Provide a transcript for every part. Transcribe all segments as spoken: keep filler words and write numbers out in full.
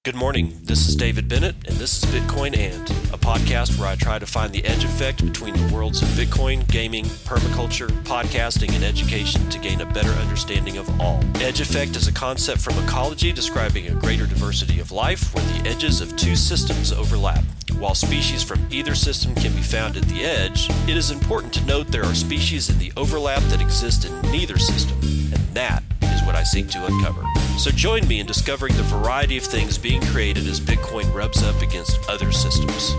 Good morning. This is David Bennett, and this is Bitcoin And, a podcast where I try to find the edge effect between the worlds of Bitcoin, gaming, permaculture, podcasting, and education to gain a better understanding of all. Edge effect is a concept from ecology describing a greater diversity of life where the edges of two systems overlap. While species from either system can be found at the edge, it is important to note there are species in the overlap that exist in neither system, and that is what I seek to uncover. So join me in discovering the variety of things being created as Bitcoin rubs up against other systems.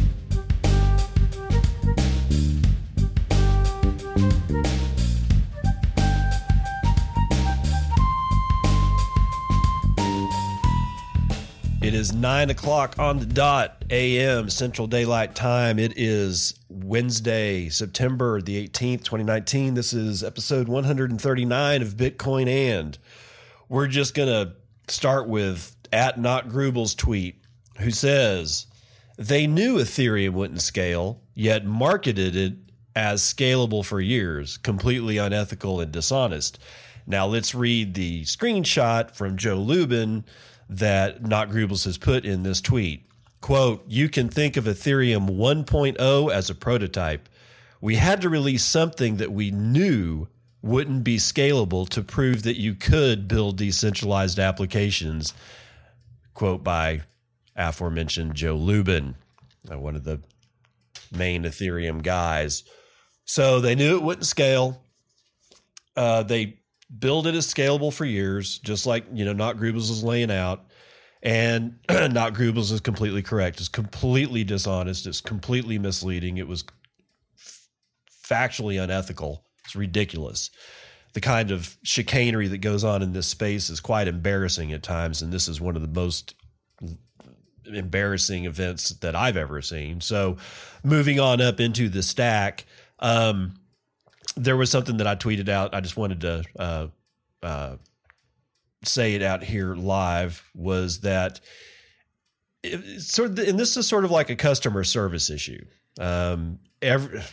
It is nine o'clock on the dot a m Central Daylight Time. It is Wednesday, September the eighteenth, twenty nineteen. This is episode one hundred thirty-nine of Bitcoin And. We're just going to start with at Not Grubel's tweet, who says, they knew Ethereum wouldn't scale, yet marketed it as scalable for years, completely unethical and dishonest. Now let's read the screenshot from Joe Lubin that Not Grubels has put in this tweet. Quote, you can think of Ethereum one point oh as a prototype. We had to release something that we knew wouldn't be scalable to prove that you could build decentralized applications. Quote by aforementioned Joe Lubin, one of the main Ethereum guys. So they knew it wouldn't scale. Uh, they built it as scalable for years, just like, you know, Not Grubels is laying out. And Not Grubels is completely correct. It's completely dishonest. It's completely misleading. It was f- factually unethical. It's ridiculous. The kind of chicanery that goes on in this space is quite embarrassing at times, and this is one of the most embarrassing events that I've ever seen. So moving on up into the stack, um, there was something that I tweeted out. I just wanted to uh, uh, say it out here live, was that it, sort of, and this is sort of like a customer service issue. Um, every,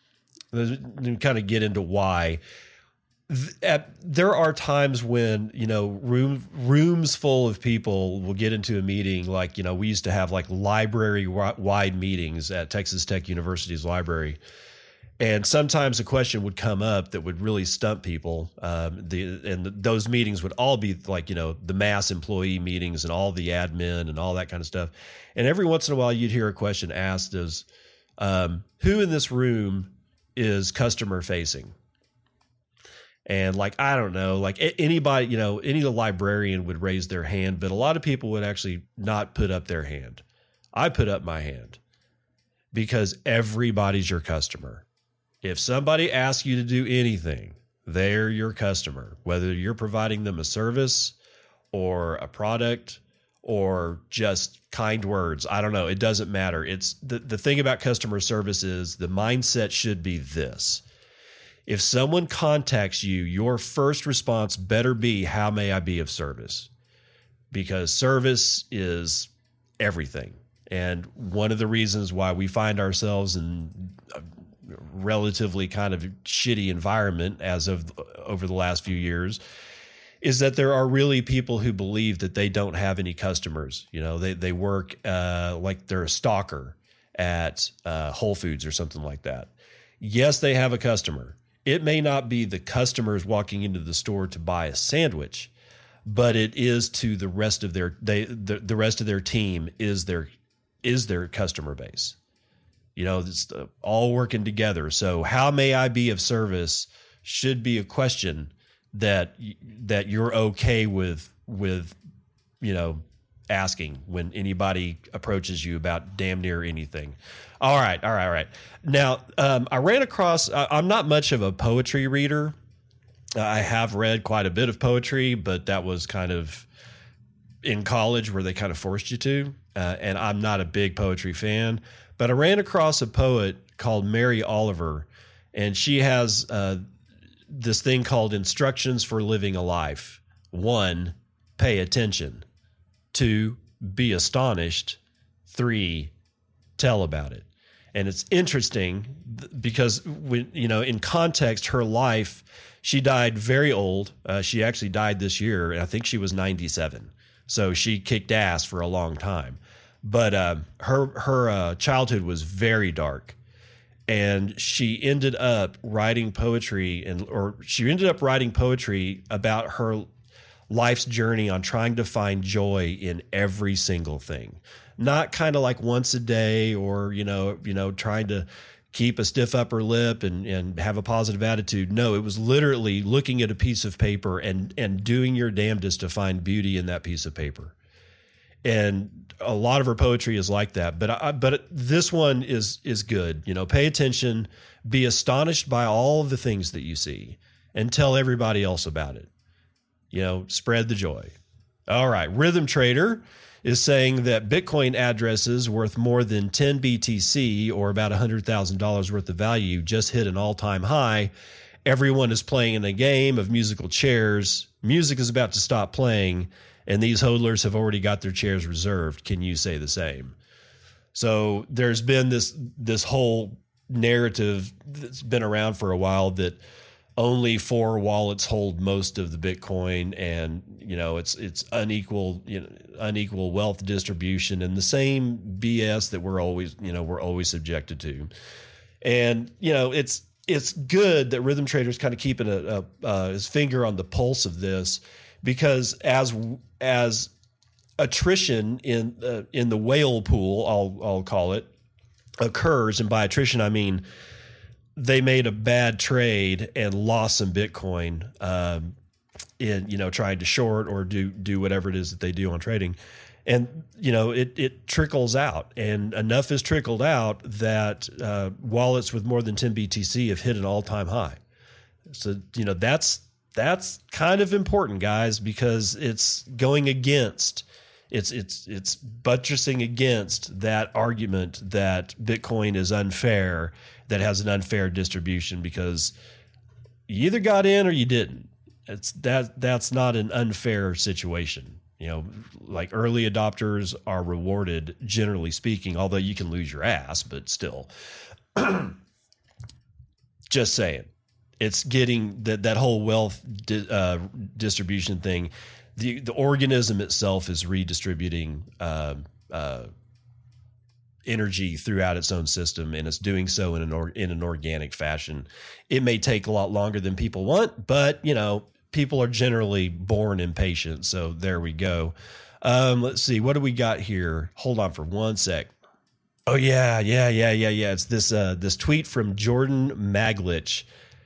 kind of get into why. At, there are times when, you know, room, rooms full of people will get into a meeting. Like, you know, we used to have like library wide meetings at Texas Tech University's library. And sometimes a question would come up that would really stump people. Um, the, and the, those meetings would all be like, you know, the mass employee meetings and all the admin and all that kind of stuff. And every once in a while you'd hear a question asked as, um, who in this room is customer facing? And like, I don't know, like anybody, you know, any librarian would raise their hand, but a lot of people would actually not put up their hand. I put up my hand because everybody's your customer. If somebody asks you to do anything, they're your customer, whether you're providing them a service or a product or just kind words. I don't know. It doesn't matter. It's the, the thing about customer service is the mindset should be this. If someone contacts you, your first response better be, how may I be of service? Because service is everything. And one of the reasons why we find ourselves in a relatively kind of shitty environment as of over the last few years is that there are really people who believe that they don't have any customers. You know, they, they work uh, like they're a stalker at uh, Whole Foods or something like that. Yes, they have a customer. It may not be the customers walking into the store to buy a sandwich, but it is to the rest of their they the, the rest of their team is their is their customer base. You know, it's uh, all working together. So how may I be of service should be a question that that you're okay with with you know asking when anybody approaches you about damn near anything. All right, all right, all right. Now, um, I ran across. I, I'm not much of a poetry reader. I have read quite a bit of poetry, but that was kind of in college where they kind of forced you to. Uh, and I'm not a big poetry fan, but I ran across a poet called Mary Oliver, and she has uh, this thing called Instructions for Living a Life. One, pay attention. Two, be astonished. Three, tell about it. And it's interesting because when, you know, in context, her life, she died very old. Uh, she actually died this year, and I think she was ninety-seven. So she kicked ass for a long time. But uh, her her uh, childhood was very dark. And she ended up writing poetry and or she ended up writing poetry about her life's journey on trying to find joy in every single thing. Not kind of like once a day or, you know, you know, trying to keep a stiff upper lip and, and have a positive attitude. No, it was literally looking at a piece of paper and, and doing your damnedest to find beauty in that piece of paper. And a lot of her poetry is like that, but I, but this one is is good. You know, pay attention, be astonished by all of the things that you see, and tell everybody else about it. You know, spread the joy. All right, Rhythm Trader is saying that Bitcoin addresses worth more than ten B T C or about one hundred thousand dollars worth of value just hit an all-time high. Everyone is playing in a game of musical chairs. Music is about to stop playing, and these hodlers have already got their chairs reserved. Can you say the same? So there's been this this whole narrative that's been around for a while that only four wallets hold most of the Bitcoin, and you know it's it's unequal you know unequal wealth distribution and the same B S that we're always you know we're always subjected to. And you know it's it's good that Rhythm Trader's kind of keeping a, a uh, his finger on the pulse of this, because as as attrition in uh, in the whale pool, I'll I'll call it, occurs, and by attrition I mean they made a bad trade and lost some Bitcoin um, in you know trying to short or do do whatever it is that they do on trading, and you know it it trickles out, and enough is trickled out that uh, wallets with more than ten B T C have hit an all time high. So you know that's. That's kind of important, guys, because it's going against, it's it's it's buttressing against that argument that Bitcoin is unfair, that has an unfair distribution, because you either got in or you didn't. It's that that's not an unfair situation. You know, like early adopters are rewarded, generally speaking, although you can lose your ass, but still. Just saying. It's getting that that whole wealth di- uh, distribution thing. The the organism itself is redistributing uh, uh, energy throughout its own system, and it's doing so in an or, in an organic fashion. It may take a lot longer than people want, but you know, people are generally born impatient. So there we go. Um, let's see, what do we got here? Hold on for one sec. Oh yeah, yeah, yeah, yeah, yeah. It's this uh, this tweet from Jordan Maglich.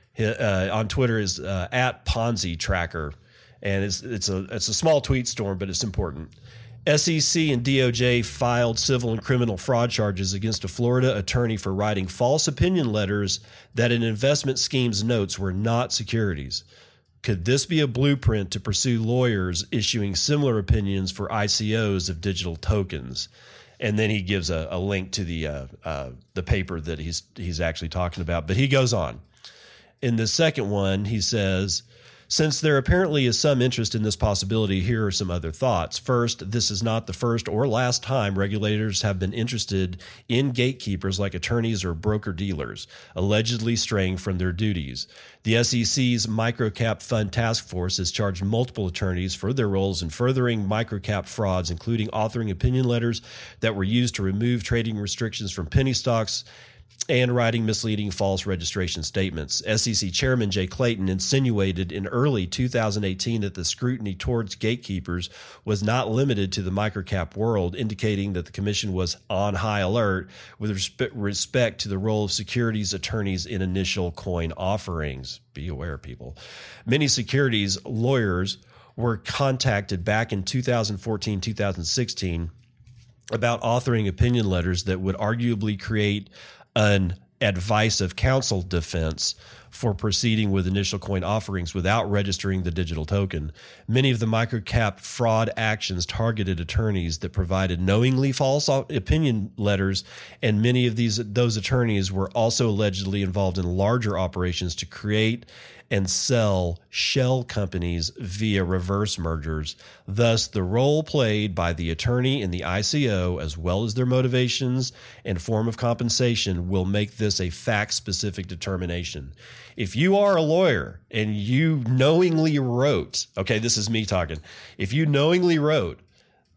Uh, on Twitter is uh, at Ponzi Tracker, and it's it's a it's a small tweet storm, but it's important. S E C and D O J filed civil and criminal fraud charges against a Florida attorney for writing false opinion letters that an investment scheme's notes were not securities. Could this be a blueprint to pursue lawyers issuing similar opinions for I C Os of digital tokens? And then he gives a, a link to the uh, uh, the paper that he's he's actually talking about. But he goes on. In the second one, he says, since there apparently is some interest in this possibility, here are some other thoughts. First, this is not the first or last time regulators have been interested in gatekeepers like attorneys or broker-dealers, allegedly straying from their duties. The S E C's Microcap Fund Task Force has charged multiple attorneys for their roles in furthering microcap frauds, including authoring opinion letters that were used to remove trading restrictions from penny stocks and writing misleading false registration statements. S E C Chairman Jay Clayton insinuated in early two thousand eighteen that the scrutiny towards gatekeepers was not limited to the microcap world, indicating that the commission was on high alert with respe- respect to the role of securities attorneys in initial coin offerings. Be aware, people. Many securities lawyers were contacted back in two thousand fourteen, two thousand sixteen about authoring opinion letters that would arguably create an advice of counsel defense for proceeding with initial coin offerings without registering the digital token. Many of the microcap fraud actions targeted attorneys that provided knowingly false opinion letters, and many of these those attorneys were also allegedly involved in larger operations to create and sell shell companies via reverse mergers. Thus, the role played by the attorney and the I C O, as well as their motivations and form of compensation, will make this a fact-specific determination. If you are a lawyer and you knowingly wrote, okay, this is me talking, if you knowingly wrote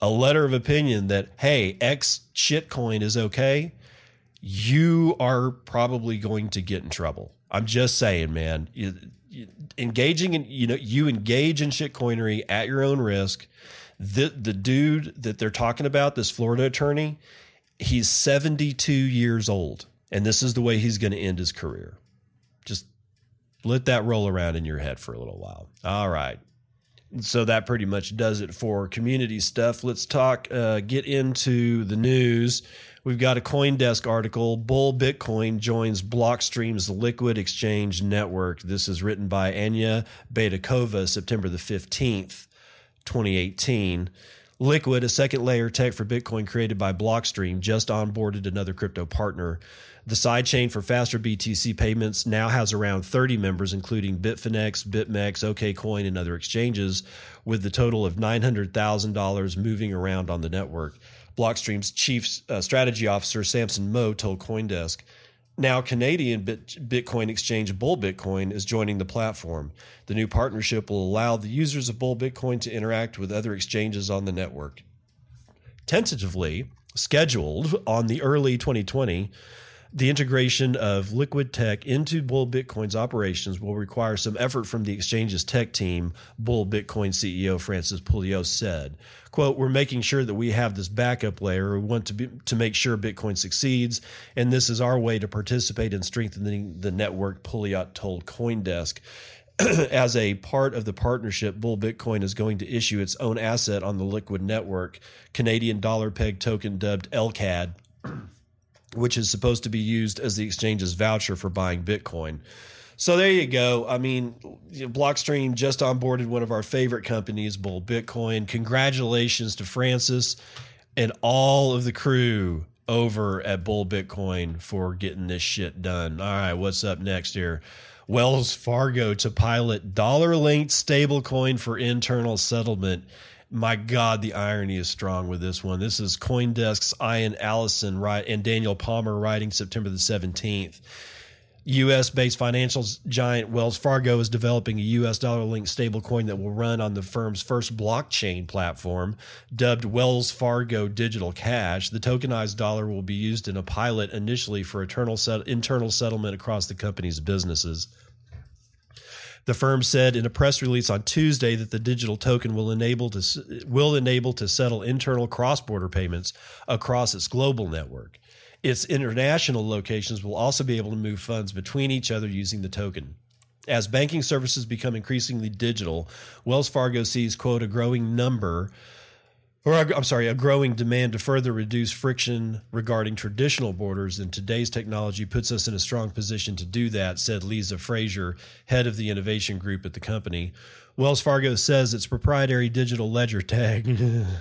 a letter of opinion that, hey, X shitcoin is okay, you are probably going to get in trouble. I'm just saying, man. You, you, engaging in, you know, you engage in shitcoinery at your own risk. The the dude that they're talking about, this Florida attorney, he's seventy-two years old, and this is the way he's going to end his career. Just let that roll around in your head for a little while. All right. So that pretty much does it for community stuff. Let's talk, uh, get into the news. We've got a CoinDesk article. Bull Bitcoin joins Blockstream's Liquid Exchange network. This is written by Anya Baydakova, September the fifteenth, twenty eighteen. Liquid, a second layer tech for Bitcoin created by Blockstream, just onboarded another crypto partner. The sidechain for faster B T C payments now has around thirty members, including Bitfinex, BitMEX, OKCoin, and other exchanges, with the total of nine hundred thousand dollars moving around on the network. Blockstream's chief uh, strategy officer, Samson Moe, told CoinDesk. Now, Canadian Bit- Bitcoin exchange Bull Bitcoin is joining the platform. The new partnership will allow the users of Bull Bitcoin to interact with other exchanges on the network. Tentatively scheduled on the early twenty twenty, the integration of Liquid Tech into Bull Bitcoin's operations will require some effort from the exchange's tech team, Bull Bitcoin C E O Francis Pouliot said. Quote, we're making sure that we have this backup layer. We want to be, to make sure Bitcoin succeeds, and this is our way to participate in strengthening the network, Pouliot told CoinDesk. As a part of the partnership, Bull Bitcoin is going to issue its own asset on the Liquid network, Canadian dollar peg token dubbed L C A D, which is supposed to be used as the exchange's voucher for buying Bitcoin. So there you go. I mean, Blockstream just onboarded one of our favorite companies, Bull Bitcoin. Congratulations to Francis and all of the crew over at Bull Bitcoin for getting this shit done. All right, what's up next here? Wells Fargo to pilot dollar-linked stablecoin for internal settlement. My God, the irony is strong with this one. This is CoinDesk's Ian Allison and Daniel Palmer writing September the seventeenth. U S-based financial giant Wells Fargo is developing a U S dollar-linked stablecoin that will run on the firm's first blockchain platform, dubbed Wells Fargo Digital Cash. The tokenized dollar will be used in a pilot initially for internal set- internal settlement across the company's businesses. The firm said in a press release on Tuesday that the digital token will enable to will enable to settle internal cross-border payments across its global network. Its international locations will also be able to move funds between each other using the token. As banking services become increasingly digital, Wells Fargo sees, quote, a growing number Or, I'm sorry, a growing demand to further reduce friction regarding traditional borders, and today's technology puts us in a strong position to do that, said Lisa Frazier, head of the innovation group at the company. Wells Fargo says its proprietary digital ledger tag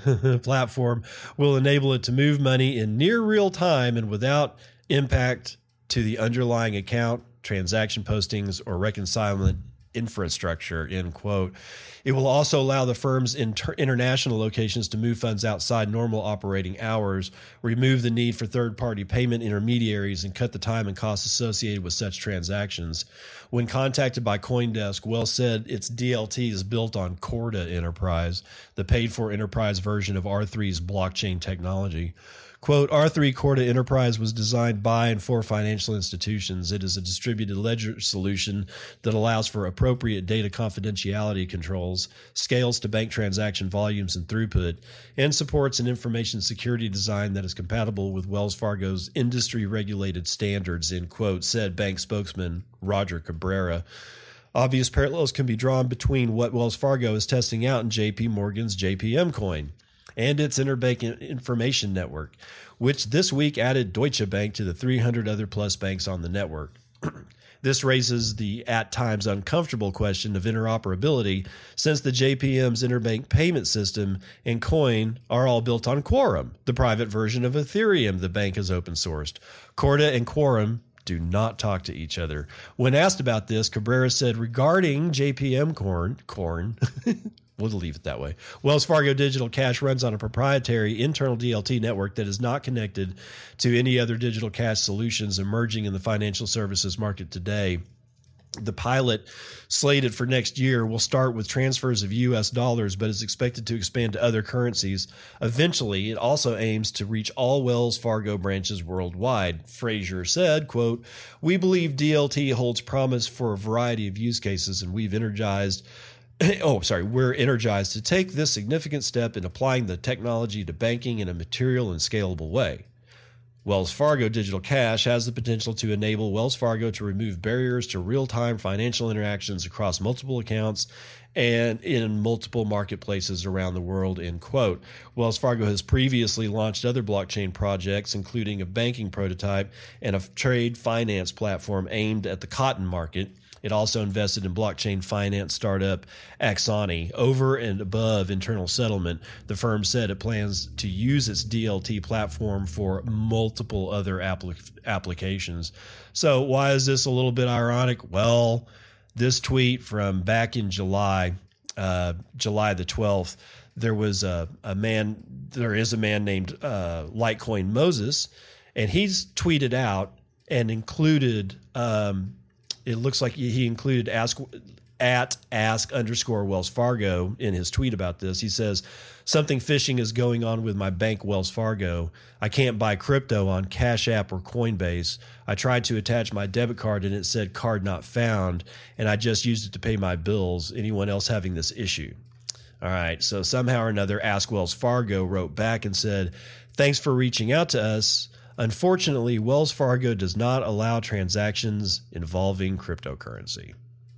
platform will enable it to move money in near real time and without impact to the underlying account, transaction postings, or reconciliation infrastructure, end quote. It will also allow the firm's inter- international locations to move funds outside normal operating hours, remove the need for third-party payment intermediaries, and cut the time and costs associated with such transactions. When contacted by CoinDesk, Wells said its D L T is built on Corda Enterprise, the paid-for enterprise version of R three's blockchain technology. Quote, R three Corda Enterprise was designed by and for financial institutions. It is a distributed ledger solution that allows for appropriate data confidentiality controls, scales to bank transaction volumes and throughput, and supports an information security design that is compatible with Wells Fargo's industry-regulated standards, end quote, said bank spokesman Roger Cabrera. Obvious parallels can be drawn between what Wells Fargo is testing out in J P Morgan's J P M Coin and its interbank information network, which this week added Deutsche Bank to the three hundred other plus banks on the network. This raises the at times uncomfortable question of interoperability, since the J P M's interbank payment system and coin are all built on Quorum, the private version of Ethereum the bank has open sourced. Corda and Quorum do not talk to each other. When asked about this, Cabrera said regarding J P M Corn, Corn, we'll leave it that way. Wells Fargo Digital Cash runs on a proprietary internal D L T network that is not connected to any other digital cash solutions emerging in the financial services market today. The pilot, slated for next year, will start with transfers of U S dollars, but is expected to expand to other currencies. Eventually, it also aims to reach all Wells Fargo branches worldwide. Frazier said, quote, "We believe D L T holds promise for a variety of use cases, and we've energized Oh, sorry. We're energized to take this significant step in applying the technology to banking in a material and scalable way. Wells Fargo Digital Cash has the potential to enable Wells Fargo to remove barriers to real-time financial interactions across multiple accounts and in multiple marketplaces around the world," end quote. Wells Fargo has previously launched other blockchain projects, including a banking prototype and a trade finance platform aimed at the cotton market. It also invested in blockchain finance startup Axoni. Over and above internal settlement, the firm said it plans to use its D L T platform for multiple other applic- applications. So why is this a little bit ironic? Well, this tweet from back in July, uh, July the twelfth, there was a, a man, there is a man named uh, Litecoin Moses, and he's tweeted out and included um, it looks like he included ask at ask underscore Wells Fargo in his tweet about this. He says, "Something phishing is going on with my bank, Wells Fargo. I can't buy crypto on Cash App or Coinbase. I tried to attach my debit card and it said card not found, and I just used it to pay my bills. Anyone else having this issue?" All right. So somehow or another, Ask Wells Fargo wrote back and said, "Thanks for reaching out to us. Unfortunately, Wells Fargo does not allow transactions involving cryptocurrency."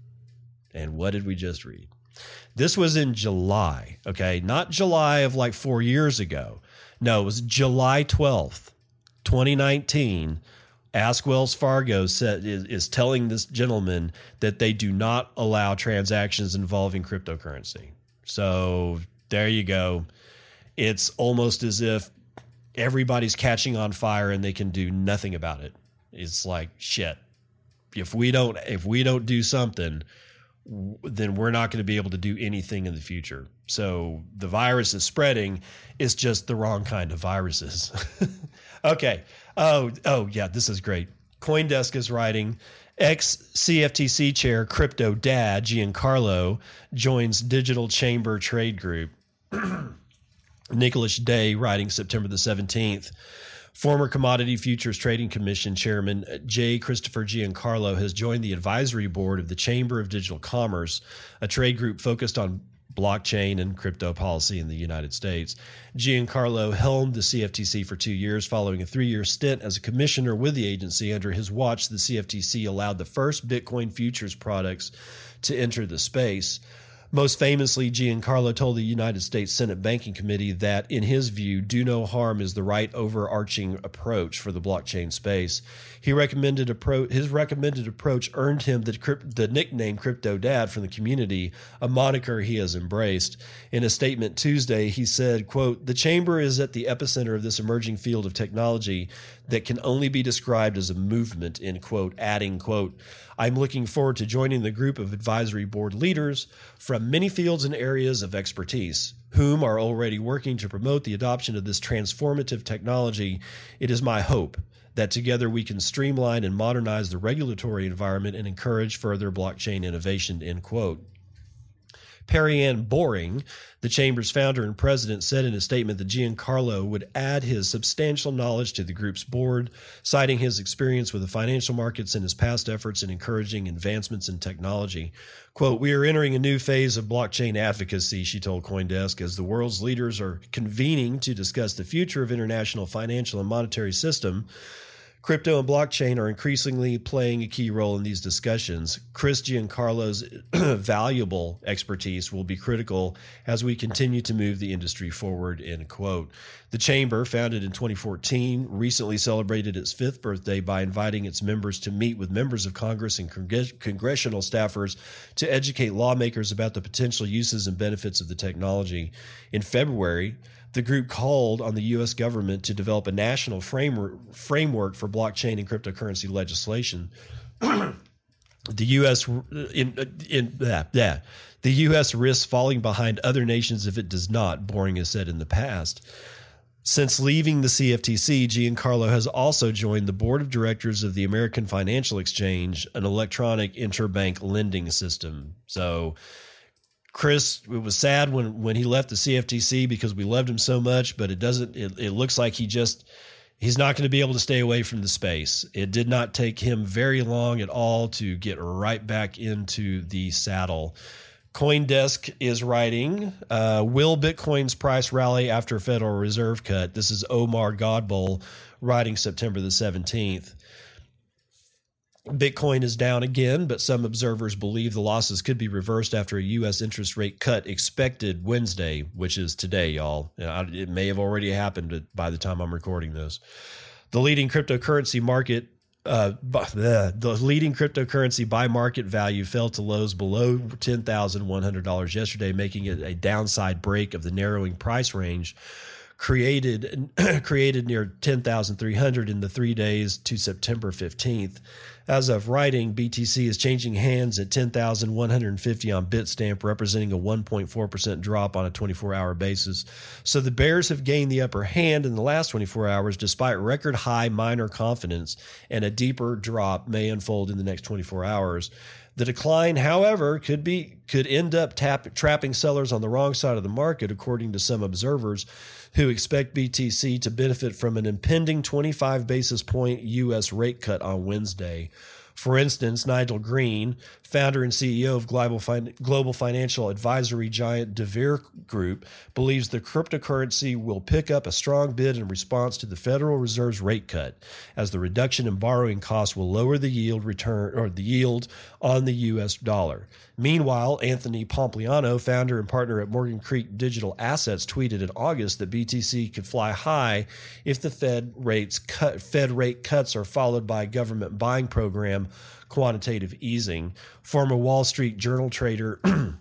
And what did we just read? This was in July, okay? Not July of like four years ago. No, it was July twelfth, twenty nineteen. Ask Wells Fargo said, is, is telling this gentleman that they do not allow transactions involving cryptocurrency. So there you go. It's almost as if everybody's catching on fire and they can do nothing about it. It's like, shit. If we don't, if we don't do something, then we're not going to be able to do anything in the future. So the virus is spreading. It's just the wrong kind of viruses. Okay. Oh, oh yeah, this is great. CoinDesk is writing, ex-C F T C chair crypto dad Giancarlo joins Digital Chamber Trade Group. Nicholas Day writing September the seventeenth. Former Commodity Futures Trading Commission Chairman J. Christopher Giancarlo has joined the advisory board of the Chamber of Digital Commerce, a trade group focused on blockchain and crypto policy in the United States. Giancarlo helmed the C F T C for two years following a three-year stint as a commissioner with the agency. Under his watch, the C F T C allowed the first Bitcoin futures products to enter the space. Most famously, Giancarlo told the United States Senate Banking Committee that, in his view, do no harm is the right overarching approach for the blockchain space. He recommended appro- his recommended approach earned him the, crypt- the nickname Crypto Dad from the community, a moniker he has embraced. In a statement Tuesday, he said, quote, "The Chamber is at the epicenter of this emerging field of technology that can only be described as a movement," end quote, adding, quote, "I'm looking forward to joining the group of advisory board leaders from many fields and areas of expertise, whom are already working to promote the adoption of this transformative technology. It is my hope that together we can streamline and modernize the regulatory environment and encourage further blockchain innovation," end quote. Perry Ann Boring, the Chamber's founder and president, said in a statement that Giancarlo would add his substantial knowledge to the group's board, citing his experience with the financial markets and his past efforts in encouraging advancements in technology. Quote, "We are entering a new phase of blockchain advocacy," she told CoinDesk, "as the world's leaders are convening to discuss the future of international financial and monetary system. Crypto and blockchain are increasingly playing a key role in these discussions. Chris Giancarlo's valuable expertise will be critical as we continue to move the industry forward," end quote. The Chamber, founded in twenty fourteen, recently celebrated its fifth birthday by inviting its members to meet with members of Congress and congr- congressional staffers to educate lawmakers about the potential uses and benefits of the technology. In February, the group called on the U S government to develop a national framework framework for blockchain and cryptocurrency legislation. The U S in in yeah, yeah, the U S risks falling behind other nations if it does not, Boring has said in the past. Since leaving the C F T C, Giancarlo has also joined the board of directors of the American Financial Exchange, an electronic interbank lending system. So Chris, it was sad when, when he left the C F T C because we loved him so much, but it doesn't, it, it looks like he just, he's not going to be able to stay away from the space. It did not take him very long at all to get right back into the saddle. CoinDesk is writing, uh, will Bitcoin's price rally after a Federal Reserve cut? This is Omar Godboll writing September the seventeenth. Bitcoin is down again, but some observers believe the losses could be reversed after a U S interest rate cut expected Wednesday, which is today, y'all. It may have already happened by the time I'm recording this. The leading cryptocurrency market Uh, the, the leading cryptocurrency by market value fell to lows below ten thousand one hundred dollars yesterday, making it a downside break of the narrowing price range created created near ten thousand three hundred in the three days to September fifteenth. As of writing, B T C is changing hands at ten thousand one hundred fifty on Bitstamp, representing a one point four percent drop on a twenty-four hour basis. So the bears have gained the upper hand in the last twenty-four hours, despite record high miner confidence, and a deeper drop may unfold in the next twenty-four hours. The decline, however, could be could end up tap, trapping sellers on the wrong side of the market, according to some observers who expect B T C to benefit from an impending twenty-five basis point U S rate cut on Wednesday. For instance, Nigel Green, founder and C E O of global, fin- global financial advisory giant DeVere Group, believes the cryptocurrency will pick up a strong bid in response to the Federal Reserve's rate cut, as the reduction in borrowing costs will lower the yield return or the yield on the U S dollar. Meanwhile, Anthony Pompliano, founder and partner at Morgan Creek Digital Assets, tweeted in August that B T C could fly high if the Fed rates cut, Fed rate cuts are followed by a government buying program quantitative easing. Former Wall Street Journal trader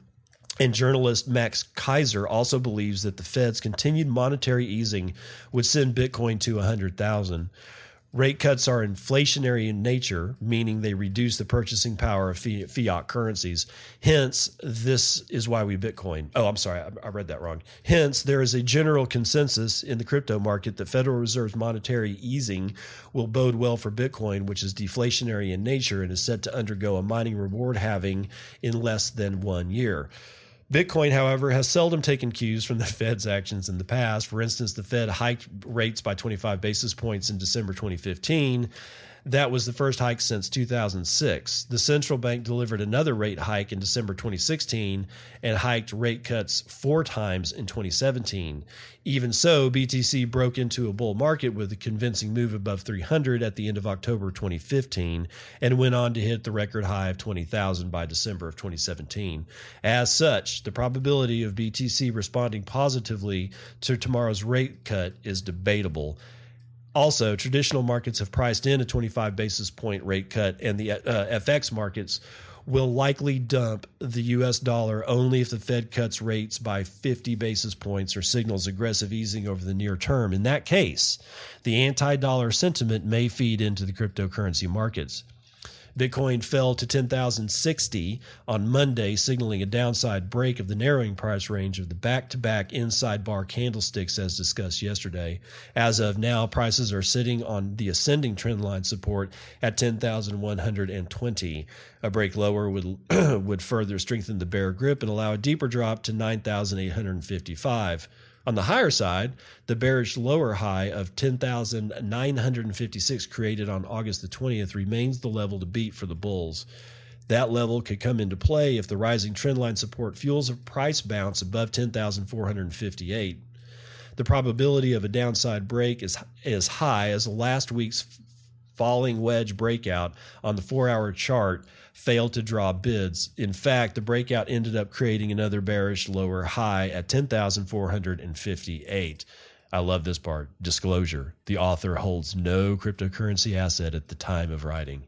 and journalist Max Kaiser also believes that the Fed's continued monetary easing would send Bitcoin to one hundred thousand. Rate cuts are inflationary in nature, meaning they reduce the purchasing power of fiat currencies. Hence, this is why we Bitcoin. Oh, I'm sorry, I read that wrong. Hence, there is a general consensus in the crypto market that Federal Reserve's monetary easing will bode well for Bitcoin, which is deflationary in nature and is set to undergo a mining reward halving in less than one year. Bitcoin, however, has seldom taken cues from the Fed's actions in the past. For instance, the Fed hiked rates by twenty-five basis points in December twenty fifteen. That was the first hike since two thousand six. The central bank delivered another rate hike in December twenty sixteen and hiked rate cuts four times in twenty seventeen. Even so, B T C broke into a bull market with a convincing move above three hundred at the end of October twenty fifteen and went on to hit the record high of twenty thousand by December of twenty seventeen. As such, the probability of B T C responding positively to tomorrow's rate cut is debatable. Also, traditional markets have priced in a twenty-five basis point rate cut, and the uh, F X markets will likely dump the U S dollar only if the Fed cuts rates by fifty basis points or signals aggressive easing over the near term. In that case, the anti-dollar sentiment may feed into the cryptocurrency markets. Bitcoin fell to ten thousand sixty on Monday, signaling a downside break of the narrowing price range of the back-to-back inside bar candlesticks as discussed yesterday. As of now, prices are sitting on the ascending trendline support at ten thousand one hundred twenty. A break lower would would further strengthen the bear grip and allow a deeper drop to nine thousand eight hundred fifty-five. On the higher side, the bearish lower high of ten thousand nine hundred fifty-six created on August the twentieth remains the level to beat for the bulls. That level could come into play if the rising trendline support fuels a price bounce above ten thousand four hundred fifty-eight. The probability of a downside break is as high as last week's falling wedge breakout on the four-hour chart failed to draw bids. In fact, the breakout ended up creating another bearish lower high at ten thousand four hundred fifty-eight. I love this part. Disclosure. The author holds no cryptocurrency asset at the time of writing.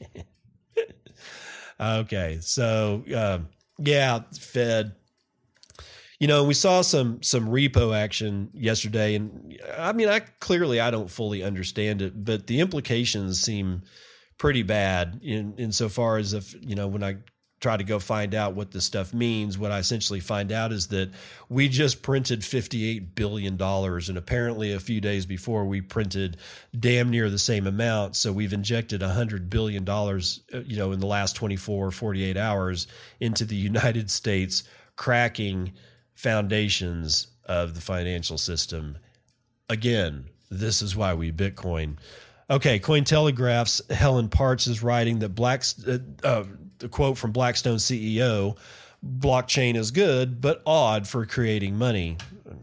Okay, so uh, yeah, Fed. You know, we saw some some repo action yesterday, and I mean, I clearly I don't fully understand it, but the implications seem pretty bad in insofar as if, you know, when I try to go find out what this stuff means, what I essentially find out is that we just printed fifty-eight billion dollars, and apparently a few days before we printed damn near the same amount. So we've injected one hundred billion dollars, you know, in the last twenty-four, forty-eight hours into the United States, cracking foundations of the financial system. Again, this is why we Bitcoin. Okay, Cointelegraph's Helen Parts is writing that Black, uh, uh, the quote from Blackstone C E O, blockchain is good, but odd for creating money.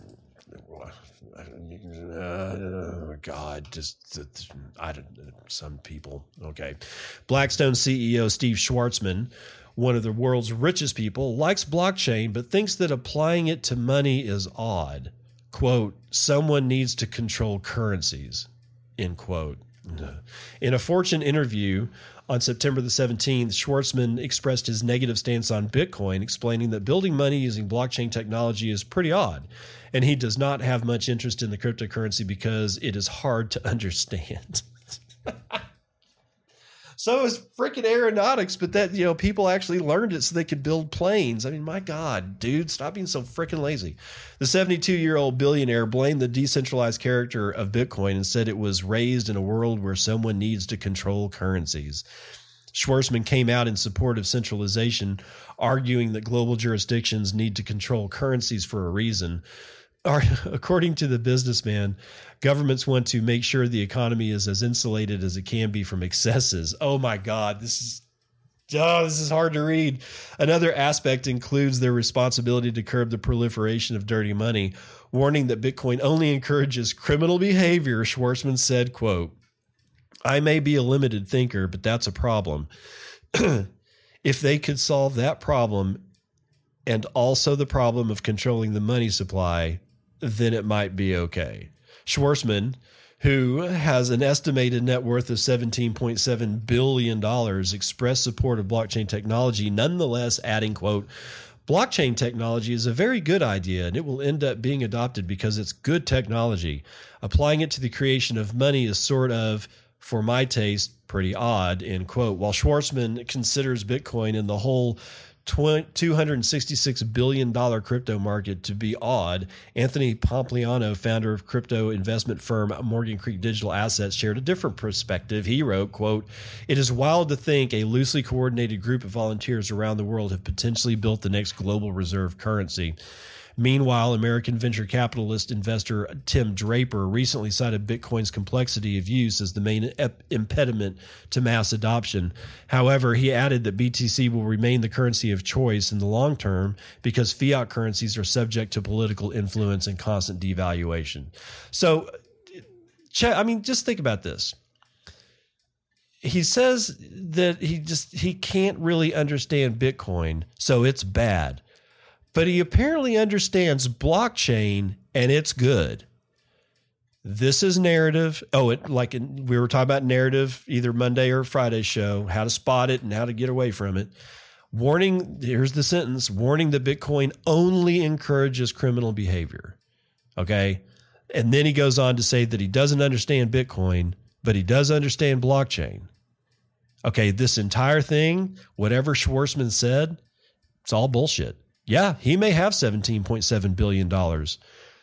Uh, God, just, I don't some people. Okay. Blackstone C E O Steve Schwarzman, one of the world's richest people, likes blockchain, but thinks that applying it to money is odd. Quote, someone needs to control currencies, end quote. In a Fortune interview on September the seventeenth, Schwarzman expressed his negative stance on Bitcoin, explaining that building money using blockchain technology is pretty odd, and he does not have much interest in the cryptocurrency because it is hard to understand. So is freaking aeronautics, but that, you know, people actually learned it so they could build planes. I mean, my God, dude, stop being so freaking lazy. The seventy-two-year-old billionaire blamed the decentralized character of Bitcoin and said it was raised in a world where someone needs to control currencies. Schwarzman came out in support of centralization, arguing that global jurisdictions need to control currencies for a reason. According to the businessman, governments want to make sure the economy is as insulated as it can be from excesses. Oh my God, this is oh, this is hard to read. Another aspect includes their responsibility to curb the proliferation of dirty money, warning that Bitcoin only encourages criminal behavior. Schwarzman said, quote, I may be a limited thinker, but that's a problem. If they could solve that problem and also the problem of controlling the money supply, then it might be okay. Schwarzman, who has an estimated net worth of seventeen point seven billion dollars, expressed support of blockchain technology, nonetheless adding, quote, blockchain technology is a very good idea, and it will end up being adopted because it's good technology. Applying it to the creation of money is sort of, for my taste, pretty odd, end quote. While Schwarzman considers Bitcoin and the whole two hundred sixty-six billion dollars crypto market to be odd, Anthony Pompliano, founder of crypto investment firm Morgan Creek Digital Assets, shared a different perspective. He wrote, quote, it is wild to think a loosely coordinated group of volunteers around the world have potentially built the next global reserve currency. Meanwhile, American venture capitalist investor Tim Draper recently cited Bitcoin's complexity of use as the main ep- impediment to mass adoption. However, he added that B T C will remain the currency of choice in the long term because fiat currencies are subject to political influence and constant devaluation. So, I mean, just think about this. He says that he just he can't really understand Bitcoin, so it's bad. But he apparently understands blockchain, and it's good. This is narrative. Oh, it like in, we were talking about narrative either Monday or Friday show, how to spot it and how to get away from it. Warning, here's the sentence, warning that Bitcoin only encourages criminal behavior. Okay? And then he goes on to say that he doesn't understand Bitcoin, but he does understand blockchain. Okay, this entire thing, whatever Schwarzman said, it's all bullshit. Yeah, he may have seventeen point seven billion dollars.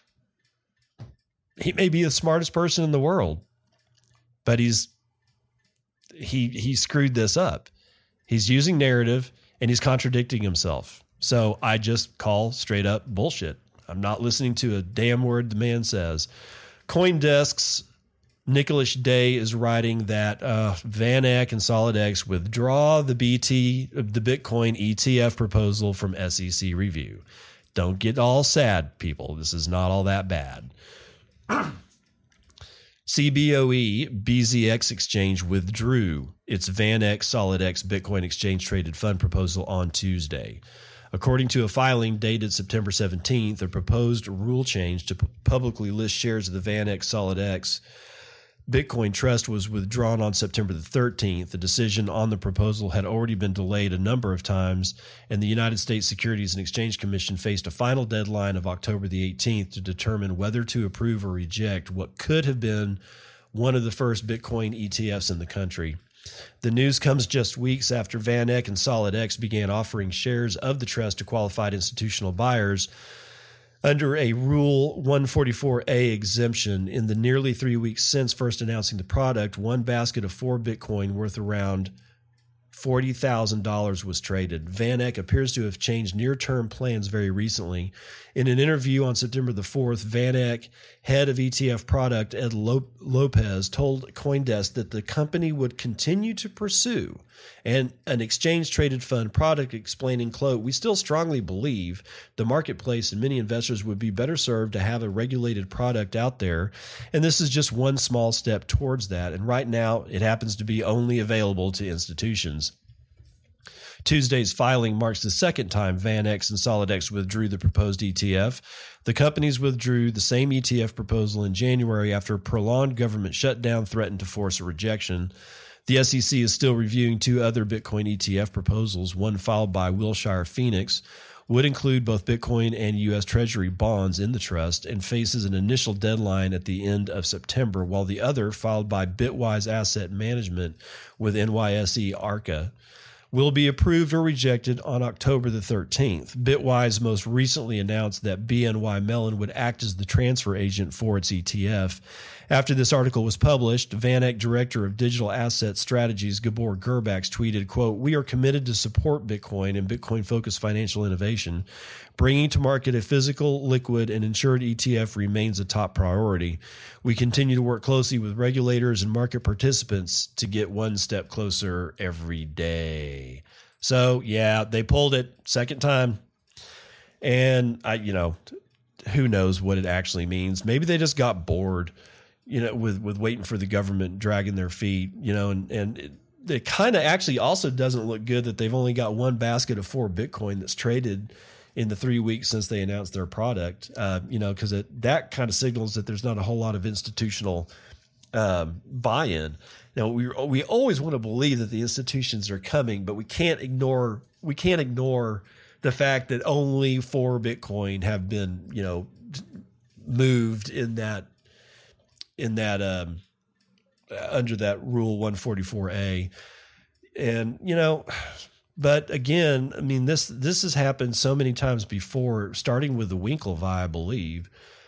He may be the smartest person in the world, but he's he he screwed this up. He's using narrative and he's contradicting himself. So I just call straight up bullshit. I'm not listening to a damn word the man says. CoinDesk's Nicholas Day is writing that uh, Van Eck and SolidX withdraw the B T, the Bitcoin E T F proposal from S E C review. Don't get all sad, people. This is not all that bad. C B O E B Z X Exchange withdrew its Van Eck SolidX Bitcoin Exchange Traded Fund proposal on Tuesday. According to a filing dated September seventeenth, a proposed rule change to publicly list shares of the Van Eck SolidX Bitcoin Trust was withdrawn on September the thirteenth. The decision on the proposal had already been delayed a number of times, and the United States Securities and Exchange Commission faced a final deadline of October the eighteenth to determine whether to approve or reject what could have been one of the first Bitcoin E T Fs in the country. The news comes just weeks after VanEck and SolidX began offering shares of the trust to qualified institutional buyers under a Rule one forty-four A exemption. In the nearly three weeks since first announcing the product, one basket of four Bitcoin worth around forty thousand dollars was traded. VanEck appears to have changed near-term plans very recently. In an interview on September the fourth, VanEck head of E T F product Ed Lopez told CoinDesk that the company would continue to pursue and an exchange-traded fund product, explaining, quote, "We still strongly believe the marketplace and many investors would be better served to have a regulated product out there, and this is just one small step towards that. And right now, it happens to be only available to institutions." Tuesday's filing marks the second time VanEck and SolidX withdrew the proposed E T F. The companies withdrew the same E T F proposal in January after a prolonged government shutdown threatened to force a rejection. The S E C is still reviewing two other Bitcoin E T F proposals. One filed by Wilshire Phoenix would include both Bitcoin and U S Treasury bonds in the trust and faces an initial deadline at the end of September, while the other, filed by Bitwise Asset Management with N Y S E ARCA, will be approved or rejected on October the thirteenth. Bitwise most recently announced that B N Y Mellon would act as the transfer agent for its E T F. After this article was published, VanEck Director of Digital Asset Strategies Gabor Gurbax tweeted, quote, "We are committed to support Bitcoin and Bitcoin-focused financial innovation. Bringing to market a physical, liquid, and insured E T F remains a top priority. We continue to work closely with regulators and market participants to get one step closer every day." So, yeah, they pulled it second time. And, I, you know, who knows what it actually means. Maybe they just got bored, you know, with, with waiting for the government dragging their feet, you know, and, and it, it kind of actually also doesn't look good that they've only got one basket of four Bitcoin that's traded in the three weeks since they announced their product, uh, you know, because that kind of signals that there's not a whole lot of institutional um, buy-in. Now, we we always want to believe that the institutions are coming, but we can't ignore we can't ignore the fact that only four Bitcoin have been, you know, moved in that in that um, under that Rule one forty-four A, and you know. But again, I mean, this this has happened so many times before, starting with the Winklevi, I believe.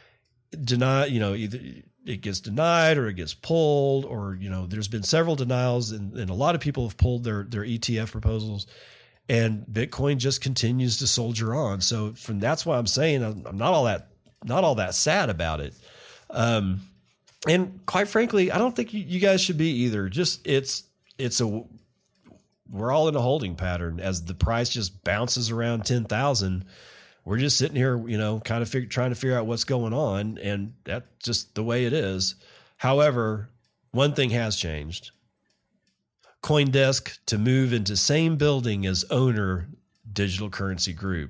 Deny, you know, either it gets denied or it gets pulled, or, you know, there's been several denials, and, and a lot of people have pulled their, their E T F proposals, and Bitcoin just continues to soldier on. So from that's why I'm saying I'm, I'm not all that not all that sad about it. Um, and quite frankly, I don't think you, you guys should be either. Just it's it's a we're all in a holding pattern as the price just bounces around ten thousand. We're just sitting here, you know, kind of fig- trying to figure out what's going on. And that's just the way it is. However, one thing has changed. CoinDesk to move into same building as owner Digital Currency Group.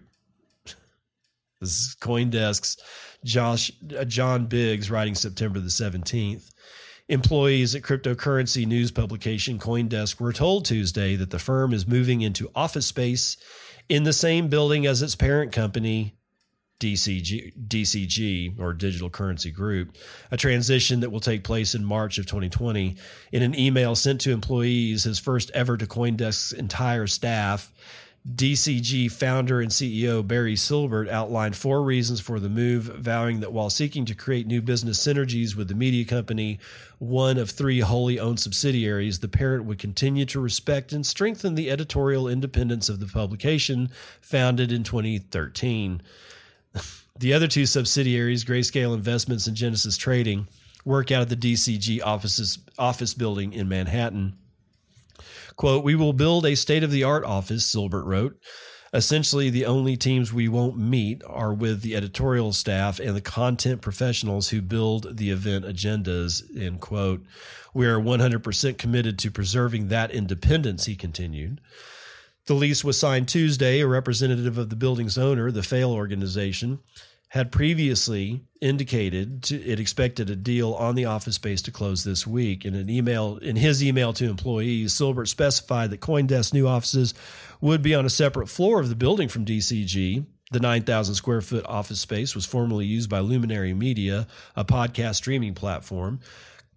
This is CoinDesk's Josh, uh, John Biggs writing September the seventeenth. Employees at cryptocurrency news publication CoinDesk were told Tuesday that the firm is moving into office space in the same building as its parent company, D C G, D C G, or Digital Currency Group, a transition that will take place in March of twenty twenty. In an email sent to employees, his first ever to CoinDesk's entire staff, D C G founder and C E O Barry Silbert outlined four reasons for the move, vowing that while seeking to create new business synergies with the media company, one of three wholly owned subsidiaries, the parent would continue to respect and strengthen the editorial independence of the publication, founded in twenty thirteen. The other two subsidiaries, Grayscale Investments and Genesis Trading, work out of the D C G offices, office building in Manhattan. Quote, "We will build a state-of-the-art office," Silbert wrote. "Essentially, the only teams we won't meet are with the editorial staff and the content professionals who build the event agendas," end quote. "We are one hundred percent committed to preserving that independence," he continued. The lease was signed Tuesday. A representative of the building's owner, the Fail organization, had previously indicated to, it expected a deal on the office space to close this week. In an email, in his email to employees, Silbert specified that CoinDesk's new offices would be on a separate floor of the building from D C G. The nine thousand square foot office space was formerly used by Luminary Media, a podcast streaming platform.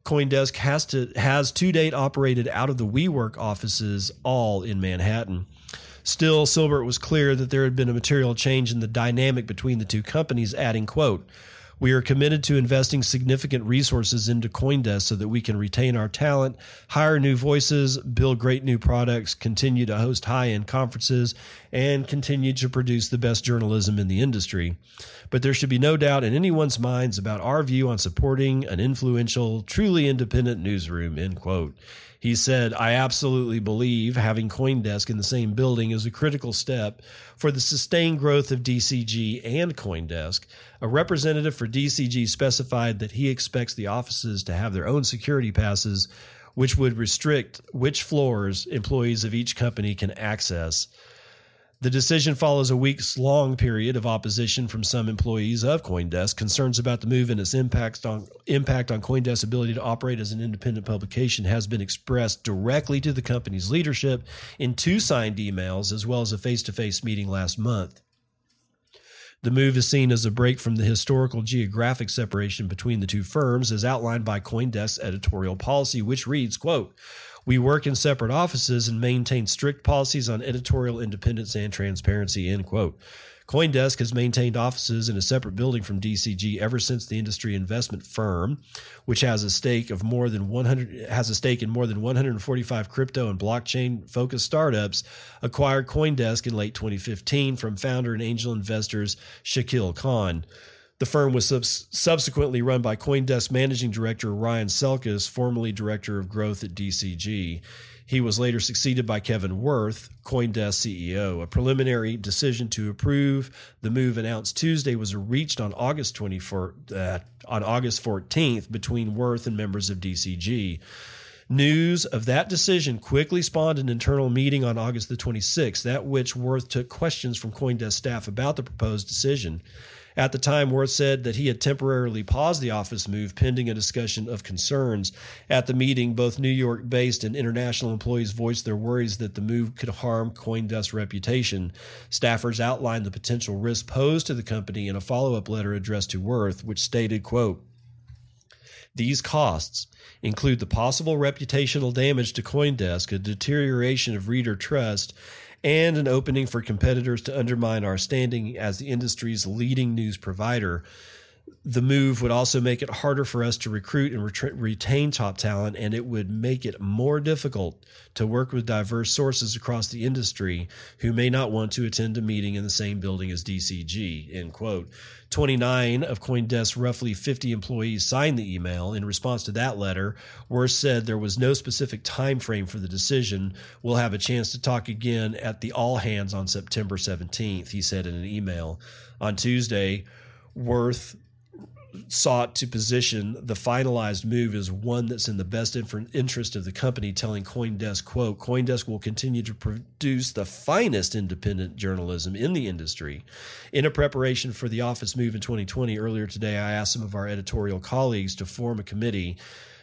CoinDesk has to has to date operated out of the WeWork offices, all in Manhattan. Still, Silbert was clear that there had been a material change in the dynamic between the two companies, adding, quote, "We are committed to investing significant resources into CoinDesk so that we can retain our talent, hire new voices, build great new products, continue to host high-end conferences, and continue to produce the best journalism in the industry. But there should be no doubt in anyone's minds about our view on supporting an influential, truly independent newsroom," end quote. He said, "I absolutely believe having CoinDesk in the same building is a critical step for the sustained growth of D C G and CoinDesk. A representative for D C G specified that he expects the offices to have their own security passes, which would restrict which floors employees of each company can access. The decision follows a weeks-long period of opposition from some employees of CoinDesk. Concerns about the move and its impact on impact on CoinDesk's ability to operate as an independent publication has been expressed directly to the company's leadership in two signed emails, as well as a face-to-face meeting last month. The move is seen as a break from the historical geographic separation between the two firms, as outlined by CoinDesk's editorial policy, which reads, quote, "We work in separate offices and maintain strict policies on editorial independence and transparency," end quote. CoinDesk has maintained offices in a separate building from D C G ever since the industry investment firm, which has a stake of more than one hundred has a stake in more than one hundred forty-five crypto and blockchain focused startups, acquired CoinDesk in late twenty fifteen from founder and angel investors Shaquille Khan. The firm was subs- subsequently run by CoinDesk managing director Ryan Selkis, formerly director of growth at D C G. He was later succeeded by Kevin Worth, CoinDesk C E O. A preliminary decision to approve the move announced Tuesday was reached on August twenty-fourth, uh, on August fourteenth between Worth and members of D C G. News of that decision quickly spawned an internal meeting on August the twenty-sixth, at which Worth took questions from CoinDesk staff about the proposed decision. At the time, Worth said that he had temporarily paused the office move pending a discussion of concerns. At the meeting, both New York-based and international employees voiced their worries that the move could harm CoinDesk's reputation. Staffers outlined the potential risk posed to the company in a follow-up letter addressed to Worth, which stated, quote, "These costs include the possible reputational damage to CoinDesk, a deterioration of reader trust, and an opening for competitors to undermine our standing as the industry's leading news provider. The move would also make it harder for us to recruit and ret- retain top talent, and it would make it more difficult to work with diverse sources across the industry who may not want to attend a meeting in the same building as D C G," end quote. twenty-nine of CoinDesk's roughly fifty employees signed the email. In response to that letter, Worth said there was no specific time frame for the decision. "We'll have a chance to talk again at the all hands on September seventeenth, he said in an email. On Tuesday, Worth sought to position the finalized move as one that's in the best interest of the company, telling CoinDesk, quote, "CoinDesk will continue to produce the finest independent journalism in the industry." In a preparation for the office move in twenty twenty, earlier today, I asked some of our editorial colleagues to form a committee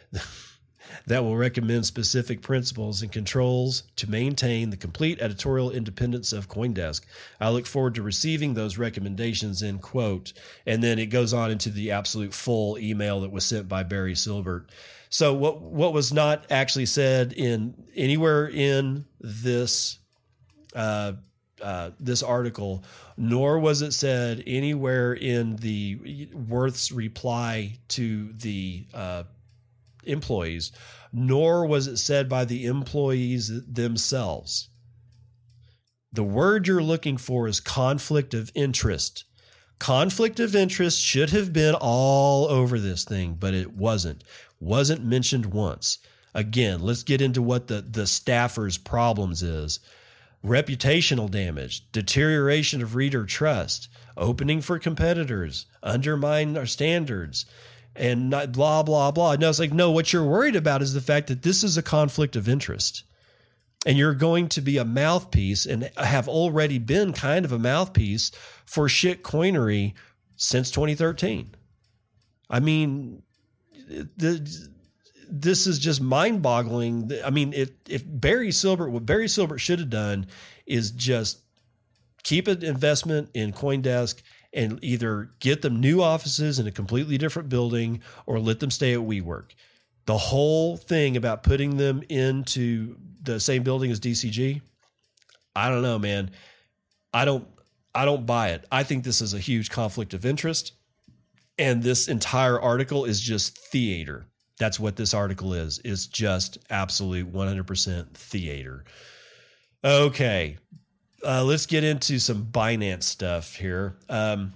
that will recommend specific principles and controls to maintain the complete editorial independence of CoinDesk. I look forward to receiving those recommendations, end quote. And then it goes on into the absolute full email that was sent by Barry Silbert. So what what was not actually said in anywhere in this uh, uh, this article, nor was it said anywhere in the Worth's reply to the uh, employees, nor was it said by the employees themselves. The word you're looking for is conflict of interest. Conflict of interest should have been all over this thing, but it wasn't. Wasn't mentioned once. Again, let's get into what the, the staffers' problems is. Reputational damage, deterioration of reader trust, opening for competitors, undermine our standards, and not blah, blah, blah. No, it's like, no, what you're worried about is the fact that this is a conflict of interest. And you're going to be a mouthpiece and have already been kind of a mouthpiece for shit coinery since twenty thirteen. I mean, the, this is just mind-boggling. I mean, if, if Barry Silbert, what Barry Silbert should have done is just keep an investment in CoinDesk and either get them new offices in a completely different building or let them stay at WeWork. The whole thing about putting them into the same building as D C G, I don't know, man. I don't I don't buy it. I think this is a huge conflict of interest. And this entire article is just theater. That's what this article is. It's just absolute one hundred percent theater. Okay. Uh, let's get into some Binance stuff here. Um,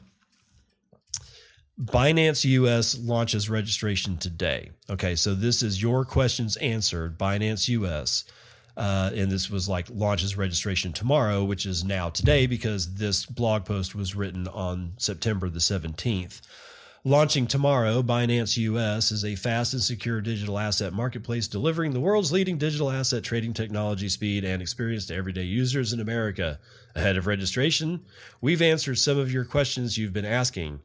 Binance U S launches registration today. Okay, so this is your questions answered, Binance U S. Uh, and this was like launches registration tomorrow, which is now today because this blog post was written on September the seventeenth. Launching tomorrow, Binance U S is a fast and secure digital asset marketplace delivering the world's leading digital asset trading technology, speed, and experience to everyday users in America. Ahead of registration, we've answered some of your questions you've been asking.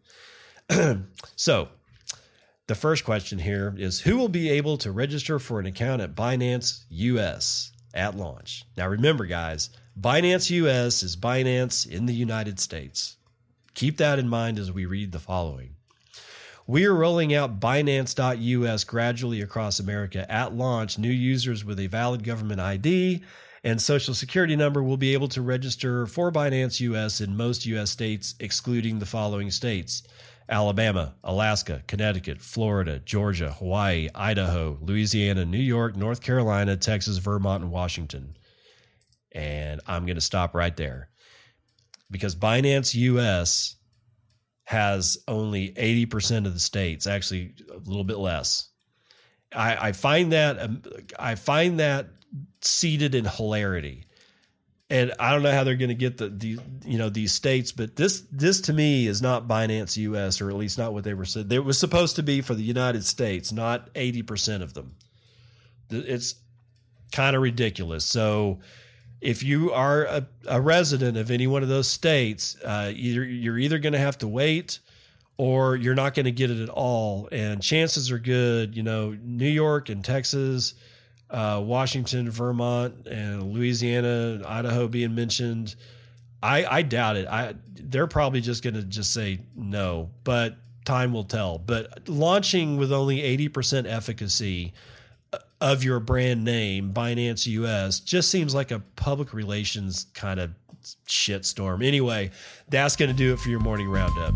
So, the first question here is, who will be able to register for an account at Binance U S at launch? Now, remember, guys, Binance U S is Binance in the United States. Keep that in mind as we read the following. We are rolling out Binance dot U S gradually across America. At launch, new users with a valid government I D and social security number will be able to register for Binance U S in most U S states, excluding the following states: Alabama, Alaska, Connecticut, Florida, Georgia, Hawaii, Idaho, Louisiana, New York, North Carolina, Texas, Vermont, and Washington. And I'm going to stop right there because Binance U S has only eighty percent of the states, actually a little bit less. I, I find that um, I find that seated in hilarity. And I don't know how they're going to get the, the, you know, these states, but this, this to me is not Binance U S, or at least not what they were said. It was supposed to be for the United States, not eighty percent of them. It's kind of ridiculous. So if you are a, a resident of any one of those states, uh, either you're either going to have to wait or you're not going to get it at all. And chances are good, you know, New York and Texas, Uh, Washington, Vermont, and Louisiana, and Idaho being mentioned. I, I doubt it. I they're probably just going to just say no, but time will tell. But launching with only eighty percent efficacy of your brand name, Binance U S, just seems like a public relations kind of shitstorm. Anyway, that's going to do it for your morning roundup.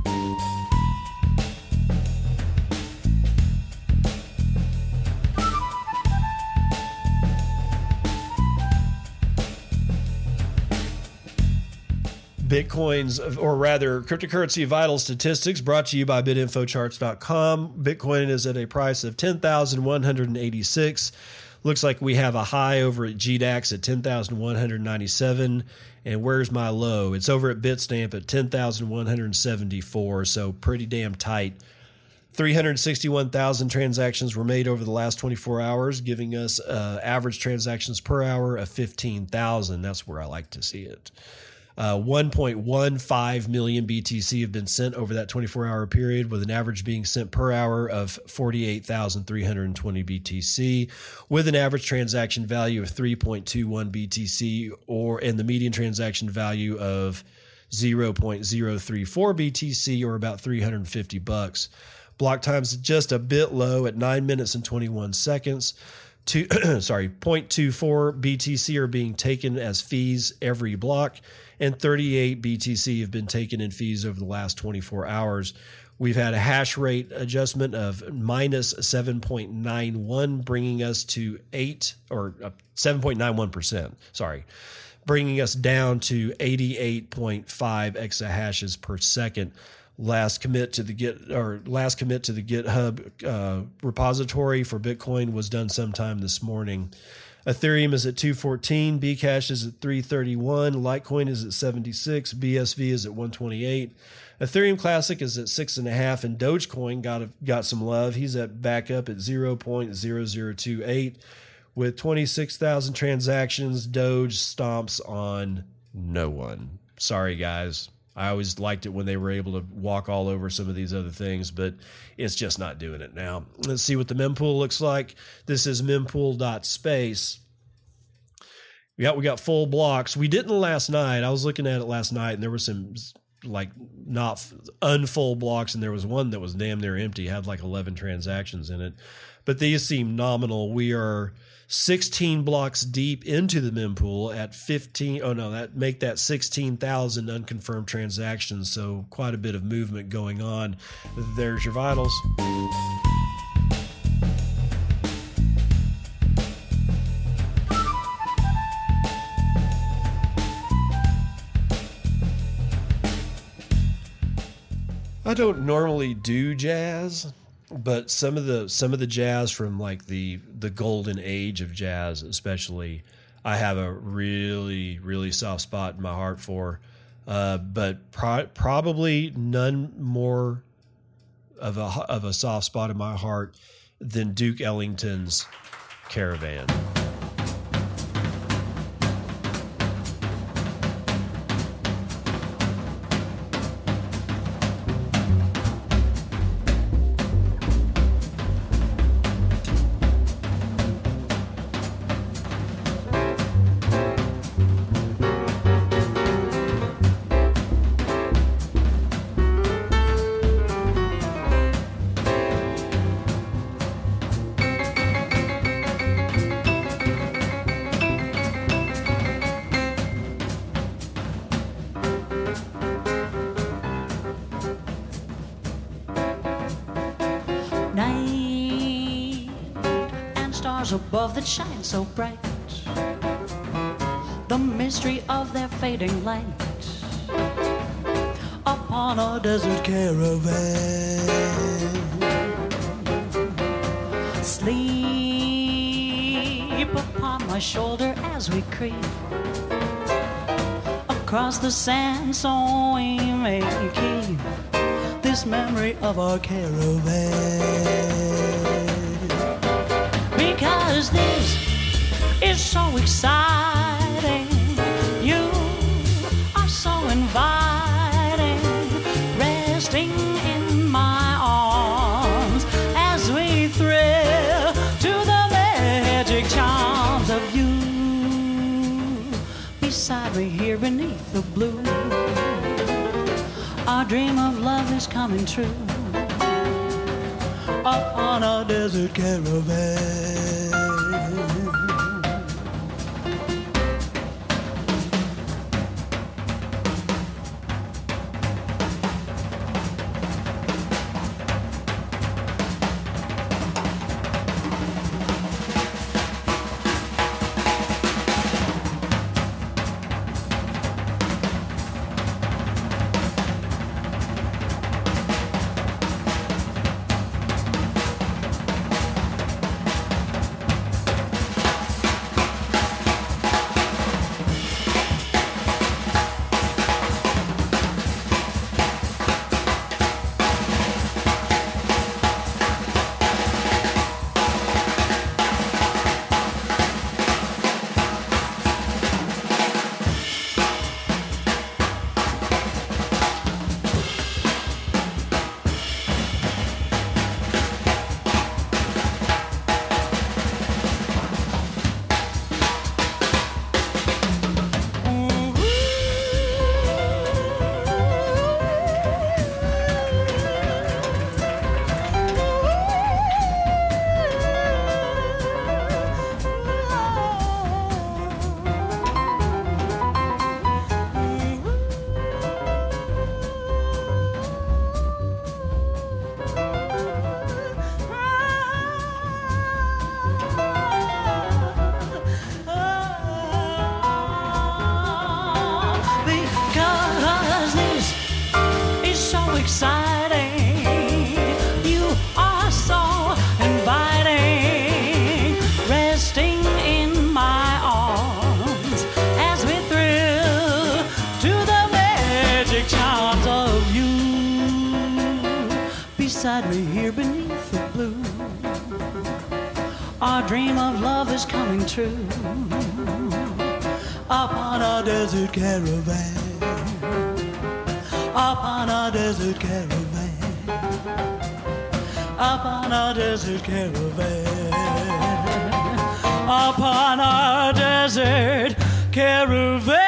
Bitcoin's, or rather, cryptocurrency vital statistics brought to you by bit info charts dot com. Bitcoin is at a price of ten thousand one hundred eighty-six. Looks like we have a high over at G DAX at ten thousand one hundred ninety-seven. And where's my low? It's over at Bitstamp at ten thousand one hundred seventy-four. So pretty damn tight. three hundred sixty-one thousand transactions were made over the last twenty-four hours, giving us uh, average transactions per hour of fifteen thousand. That's where I like to see it. Uh, one point one five million B T C have been sent over that twenty-four hour period, with an average being sent per hour of forty-eight thousand three hundred twenty B T C, with an average transaction value of three point two one B T C, or and the median transaction value of zero point zero three four B T C, or about three hundred fifty bucks. Block times just a bit low at nine minutes and twenty-one seconds. Two, sorry, zero point two four B T C are being taken as fees every block, and thirty-eight B T C have been taken in fees over the last twenty-four hours. We've had a hash rate adjustment of minus seven point nine one, bringing us to eight or seven point nine one percent. Sorry, bringing us down to eighty-eight point five exahashes per second. Last commit to the Git or last commit to the GitHub uh, repository for Bitcoin was done sometime this morning. Ethereum is at two fourteen, Bcash is at three thirty-one, Litecoin is at seventy-six, B S V is at one twenty-eight, Ethereum Classic is at six and a half, and Dogecoin got a, got some love. He's at back up at zero point zero zero two eight with twenty-six thousand transactions. Doge stomps on no one. Sorry, guys. I always liked it when they were able to walk all over some of these other things, but it's just not doing it now. Let's see what the mempool looks like. This is mempool.space. We got, we got full blocks. We didn't last night. I was looking at it last night, and there were some like not unfull blocks, and there was one that was damn near empty, had like eleven transactions in it. but these seem nominal. We are sixteen blocks deep into the mempool at fifteen. Oh no, that make that sixteen thousand unconfirmed transactions. So quite a bit of movement going on. There's your vitals. I don't normally do jazz, but some of the some of the jazz from like the the golden age of jazz, especially, I have a really really soft spot in my heart for. Uh, but pro- probably none more of a of a soft spot in my heart than Duke Ellington's Caravan. Above that shine so bright, the mystery of their fading light upon a desert caravan. Sleep upon my shoulder as we creep across the sand, so we may keep this memory of our caravan. Because this is so exciting, you are so inviting, resting in my arms as we thrill to the magic charms of you. Beside me here beneath the blue, our dream of love is coming true upon a desert caravan. Beside me here beneath the blue, our dream of love is coming true upon a desert caravan, upon a desert caravan, upon a desert caravan, upon a desert caravan.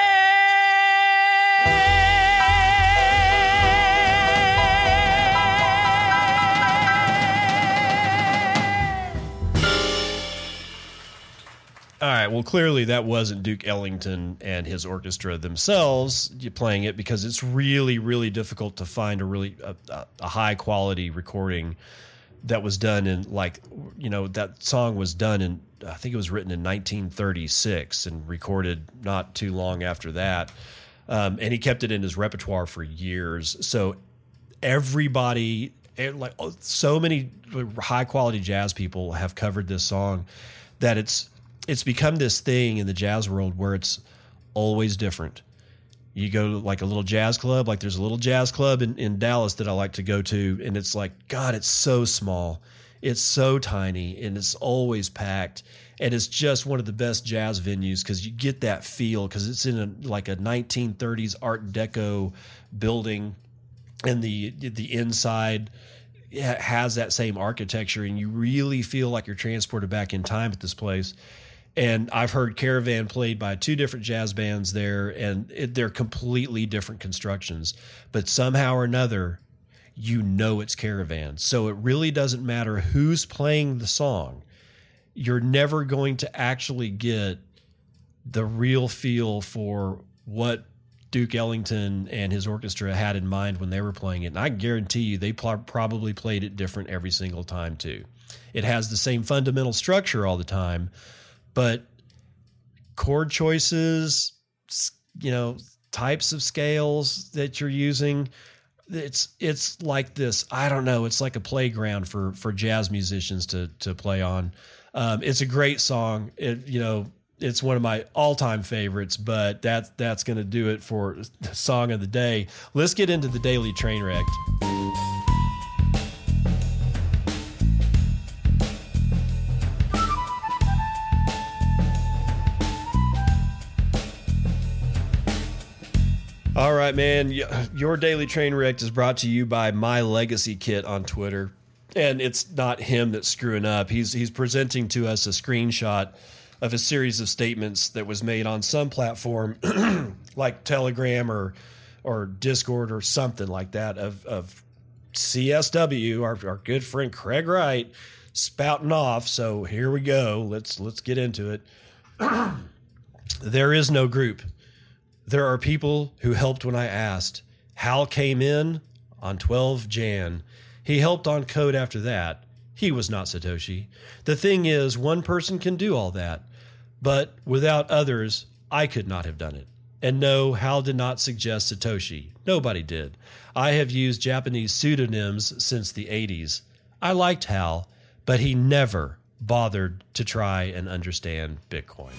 All right. Well, clearly that wasn't Duke Ellington and his orchestra themselves playing it, because it's really, really difficult to find a really a, a high quality recording that was done in, like, you know, that song was done in, I think it was written in nineteen thirty-six and recorded not too long after that. Um, and he kept it in his repertoire for years. So everybody, like so many high quality jazz people have covered this song that it's, it's become this thing in the jazz world where it's always different. You go to like a little jazz club, like there's a little jazz club in, in Dallas that I like to go to. And it's like, God, it's so small. It's so tiny and it's always packed. And it's just one of the best jazz venues because you get that feel because it's in a, like a nineteen thirties Art Deco building, and the, the inside has that same architecture, and you really feel like you're transported back in time at this place. And I've heard Caravan played by two different jazz bands there, and it, they're completely different constructions. But somehow or another, you know it's Caravan. So it really doesn't matter who's playing the song. You're never going to actually get the real feel for what Duke Ellington and his orchestra had in mind when they were playing it. And I guarantee you they pl- probably played it different every single time too. It has the same fundamental structure all the time, but chord choices, you know, types of scales that you're using, it's it's like this. I don't know. It's like a playground for for jazz musicians to to play on. Um, it's a great song. It, you know, it's one of my all time favorites. But that that's going to do it for the song of the day. Let's get into the Daily Trainwreck. All right, man. Your Daily Trainwreck is brought to you by My Legacy Kit on Twitter. And it's not him that's screwing up. He's he's presenting to us a screenshot of a series of statements that was made on some platform like Telegram or or Discord or something like that of, of C S W, our, our good friend Craig Wright, spouting off. So here we go. Let's let's get into it. There is no group. There are people who helped when I asked. Hal came in on twelve January. He helped on code after that. He was not Satoshi. The thing is, one person can do all that. But without others, I could not have done it. And no, Hal did not suggest Satoshi. Nobody did. I have used Japanese pseudonyms since the eighties. I liked Hal, but he never bothered to try and understand Bitcoin.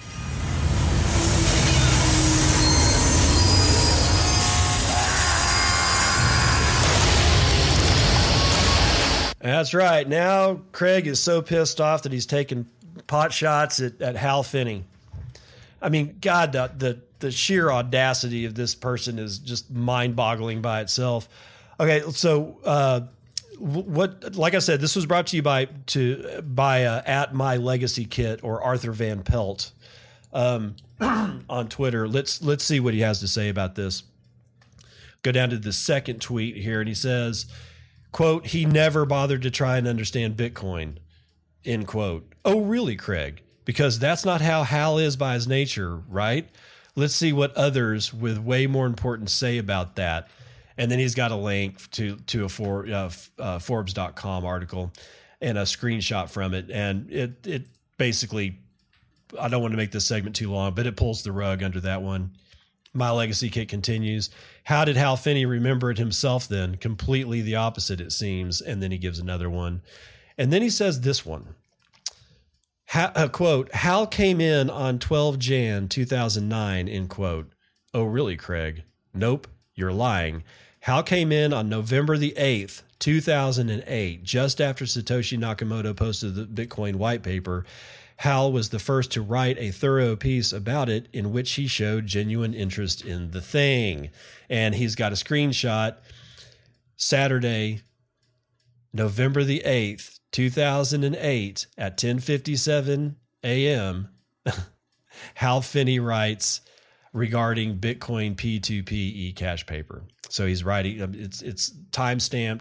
That's right. Now Craig is so pissed off that he's taking pot shots at, at Hal Finney. I mean, God, the, the the sheer audacity of this person is just mind-boggling by itself. Okay, so uh, what? Like I said, this was brought to you by to by uh, at My Legacy Kit or Arthur Van Pelt um, on Twitter. Let's let's see what he has to say about this. Go down to the second tweet here, and he says, quote, he never bothered to try and understand Bitcoin, end quote. Oh, really, Craig? Because that's not how Hal is by his nature, right? Let's see what others with way more importance say about that. And then he's got a link to, to a for, uh, uh, Forbes dot com article and a screenshot from it. And it, it basically, I don't want to make this segment too long, but it pulls the rug under that one. My Legacy Kit continues. How did Hal Finney remember it himself then? Completely the opposite, it seems. And then he gives another one. And then he says this one. Ha, uh, quote, Hal came in on twelve January two thousand nine, end quote. Oh, really, Craig? Nope, you're lying. Hal came in on November the eighth, two thousand eight, just after Satoshi Nakamoto posted the Bitcoin white paper. Hal was the first to write a thorough piece about it in which he showed genuine interest in the thing. And he's got a screenshot. Saturday, November the eighth, two thousand eight at ten fifty-seven a.m., Hal Finney writes regarding Bitcoin P two P eCash paper. So he's writing, it's it's time-stamped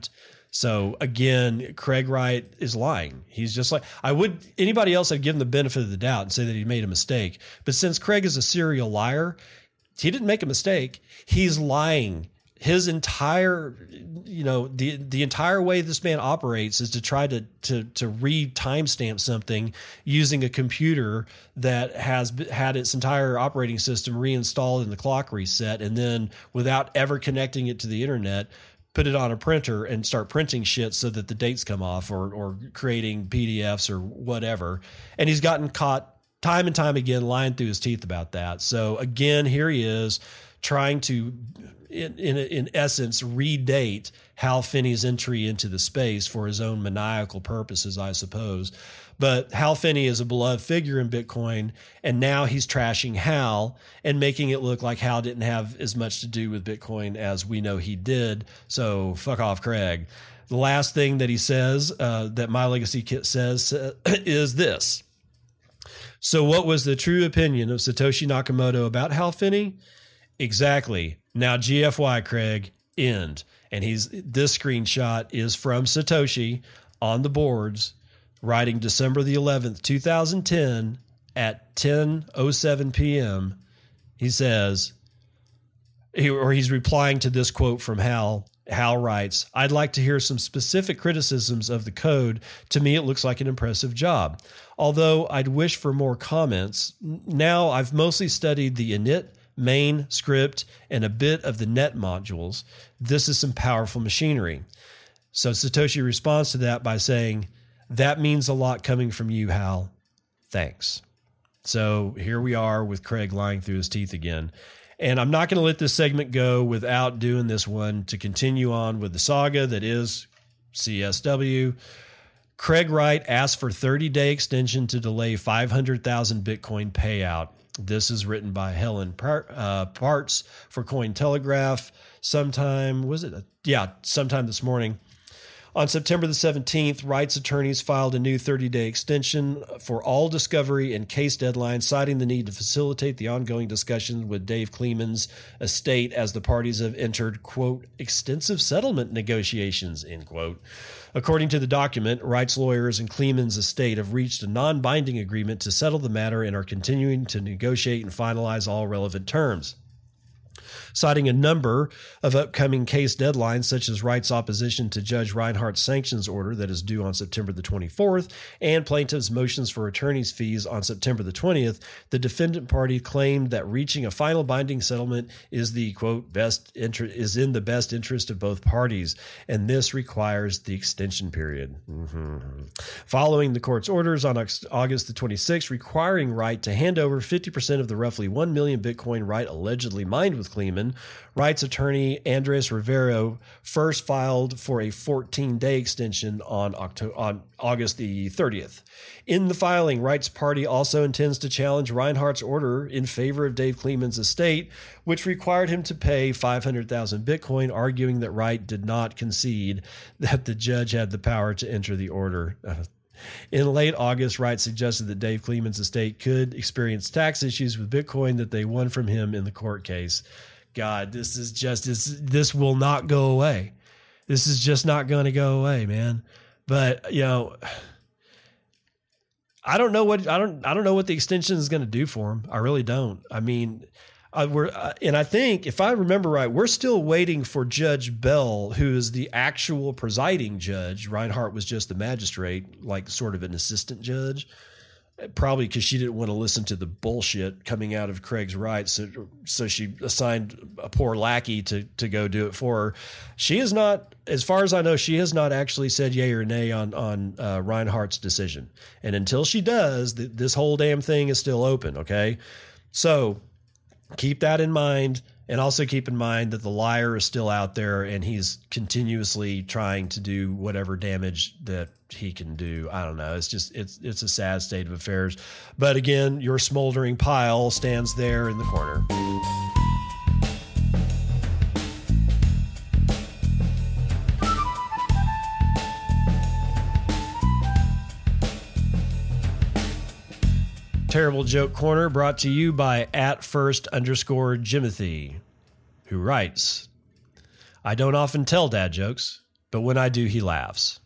So again, Craig Wright is lying. He's just like, I would, anybody else I'd give him the benefit of the doubt and say that he made a mistake. But since Craig is a serial liar, he didn't make a mistake. He's lying. His entire, you know, the, the entire way this man operates is to try to, to, to re-timestamp something using a computer that has had its entire operating system reinstalled and the clock reset. And then without ever connecting it to the internet, put it on a printer and start printing shit so that the dates come off, or, or creating P D Fs or whatever. And he's gotten caught time and time again lying through his teeth about that. So again, here he is trying to, in, in, in essence, redate Hal Finney's entry into the space for his own maniacal purposes, I suppose. But Hal Finney is a beloved figure in Bitcoin, and now he's trashing Hal and making it look like Hal didn't have as much to do with Bitcoin as we know he did. So fuck off, Craig. The last thing that he says, uh, that My Legacy Kit says, uh, is this. So what was the true opinion of Satoshi Nakamoto about Hal Finney? Exactly. Now, G F Y, Craig, end. And he's, this screenshot is from Satoshi on the boards, writing December the eleventh, two thousand ten at ten oh seven p.m. He says, he, or he's replying to this quote from Hal. Hal writes, I'd like to hear some specific criticisms of the code. To me, it looks like an impressive job. Although I'd wish for more comments. Now I've mostly studied the init, main, script, and a bit of the net modules. This is some powerful machinery. So Satoshi responds to that by saying, that means a lot coming from you, Hal. Thanks. So here we are with Craig lying through his teeth again. And I'm not going to let this segment go without doing this one to continue on with the saga that is C S W. Craig Wright asked for thirty-day extension to delay five hundred thousand Bitcoin payout. This is written by Helen uh, Parts for Cointelegraph. Sometime, was it? A, yeah, sometime this morning. On September the seventeenth, Wright's attorneys filed a new thirty-day extension for all discovery and case deadlines, citing the need to facilitate the ongoing discussions with Dave Kleeman's estate as the parties have entered, quote, extensive settlement negotiations, end quote. According to the document, Wright's lawyers and Kleeman's estate have reached a non-binding agreement to settle the matter and are continuing to negotiate and finalize all relevant terms. Citing a number of upcoming case deadlines, such as Wright's opposition to Judge Reinhardt's sanctions order that is due on September the twenty-fourth, and plaintiff's motions for attorney's fees on September the twentieth, the defendant party claimed that reaching a final binding settlement is the, quote, best inter- is in the best interest of both parties, and this requires the extension period. Mm-hmm. Following the court's orders on August the twenty-sixth, requiring Wright to hand over fifty percent of the roughly one million Bitcoin Wright allegedly mined with Kleeman, Wright's attorney, Andres Rivero, first filed for a fourteen-day extension on, October, on August the thirtieth. In the filing, Wright's party also intends to challenge Reinhardt's order in favor of Dave Kleeman's estate, which required him to pay five hundred thousand Bitcoin, arguing that Wright did not concede that the judge had the power to enter the order. In late August, Wright suggested that Dave Kleeman's estate could experience tax issues with Bitcoin that they won from him in the court case. God, this is just, this, this will not go away. This is just not going to go away, man. But, you know, I don't know what, I don't, I don't know what the extension is going to do for him. I really don't. I mean, I, we're, uh, and I think if I remember right, we're still waiting for Judge Bell, who is the actual presiding judge. Reinhardt was just the magistrate, like sort of an assistant judge. Probably because she didn't want to listen to the bullshit coming out of Craig's Wright, so so she assigned a poor lackey to to go do it for her. She is not, as far as I know, she has not actually said yay or nay on on uh, Reinhardt's decision. And until she does, th- this whole damn thing is still open. Okay, so keep that in mind. And also keep in mind that the liar is still out there and he's continuously trying to do whatever damage that he can do. I don't know. It's just, it's, it's a sad state of affairs. But again, your smoldering pile stands there in the corner. Terrible Joke Corner brought to you by at first underscore Jimothy, who writes, I don't often tell dad jokes, but when I do, he laughs.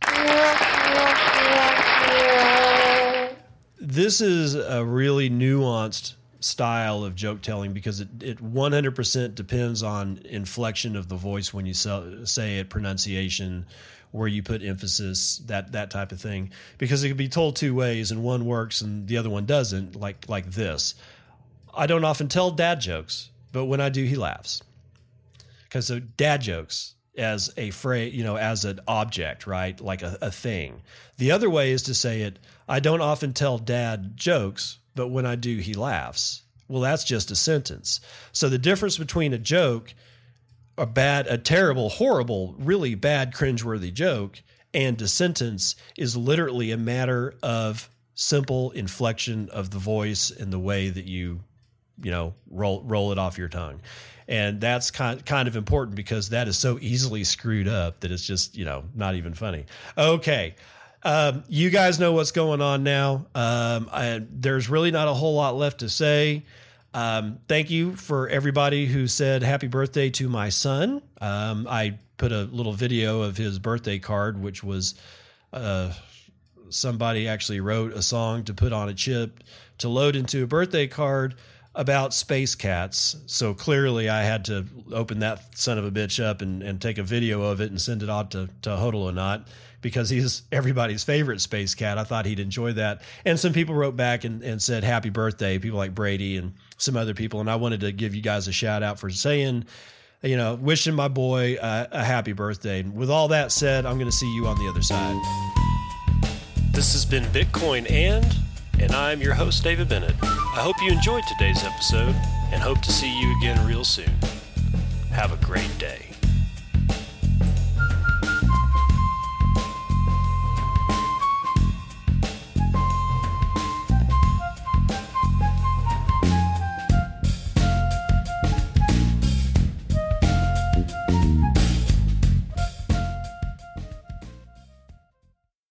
This is a really nuanced style of joke telling because it, it one hundred percent depends on inflection of the voice when you say it, pronunciation, where you put emphasis, that that type of thing. Because it can be told two ways, and one works and the other one doesn't, like like this. I don't often tell dad jokes, but when I do, he laughs. Because so dad jokes as a phrase, you know, as an object, right? Like a, a thing. The other way is to say it, I don't often tell dad jokes, but when I do, he laughs. Well, that's just a sentence. So the difference between a joke, a bad, a terrible, horrible, really bad, cringeworthy joke, and a sentence is literally a matter of simple inflection of the voice and the way that you, you know, roll roll it off your tongue. And that's kind kind of important because that is so easily screwed up that it's just, you know, not even funny. Okay. Um, you guys know what's going on now. Um, I, there's really not a whole lot left to say. Um, thank you for everybody who said happy birthday to my son. Um, I put a little video of his birthday card, which was uh, somebody actually wrote a song to put on a chip to load into a birthday card about space cats. So clearly I had to open that son of a bitch up and, and take a video of it and send it out to, to Hodel or not, because he's everybody's favorite space cat. I thought he'd enjoy that. And some people wrote back and, and said happy birthday, people like Brady and some other people. And I wanted to give you guys a shout out for saying, you know, wishing my boy uh, a happy birthday. And with all that said, I'm going to see you on the other side. This has been Bitcoin and... and I'm your host, David Bennett. I hope you enjoyed today's episode and hope to see you again real soon. Have a great day.